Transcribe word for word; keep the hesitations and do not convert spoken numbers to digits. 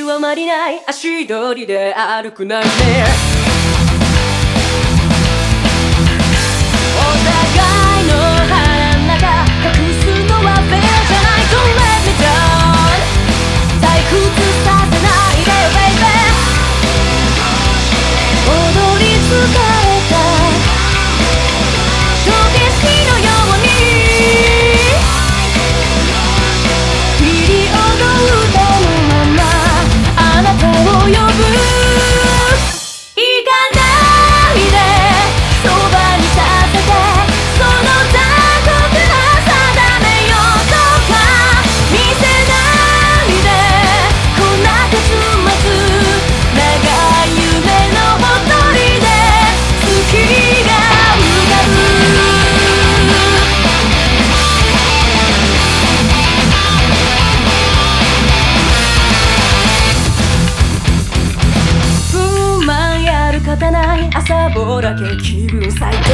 極まりない足取りで歩くなんてお互いの腹の中隠すのはフェアじゃない Don't let me down 退屈させないでよ baby 踊り疲れた時計のようにピリオド歌のままあなたを呼ぶ行かないでそばにさせてその残酷な定めようとか見せないでこんな結末長い夢のほとりで月が浮かぶ不満やる方ない朝ぼらけ気分最高